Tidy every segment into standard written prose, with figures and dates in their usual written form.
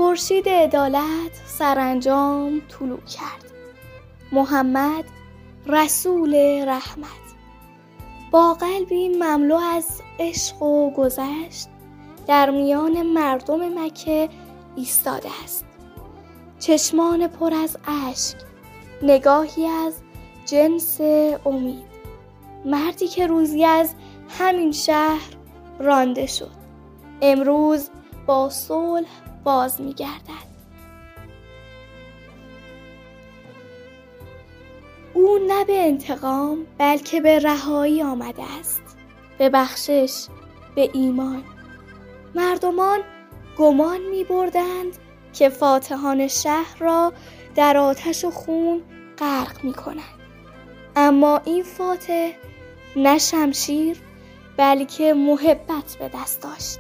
خورشید عدالت سرانجام طلوع کرد. محمد رسول رحمت با قلبی مملو از عشق و گذشت در میان مردم مکه ایستاده است. چشمان پر از اشک، نگاهی از جنس امید. مردی که روزی از همین شهر رانده شد، امروز با صلح باز می‌گردد. او نه به انتقام بلکه به رهایی آمده است، به بخشش، به ایمان. مردمان گمان می‌بردند که فاتحان شهر را در آتش و خون غرق می‌کنند، اما این فاتح نه شمشیر بلکه محبت به دست داشت.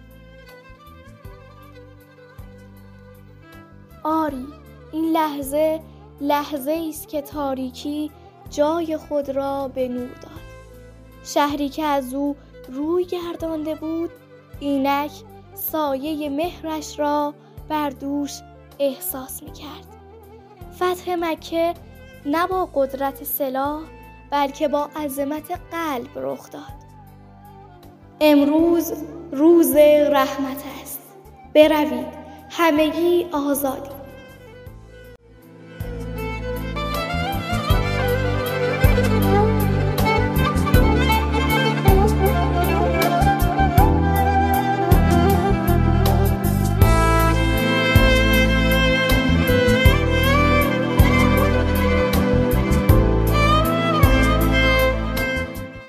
آری، این لحظه است که تاریکی جای خود را به نور داد. شهری که از او روی گردانده بود، اینک سایه مهرش را بر دوش احساس می‌کرد. فتح مکه نه با قدرت سلاح بلکه با عظمت قلب رخ داد. امروز روز رحمت است. بروید، همگی آزادید.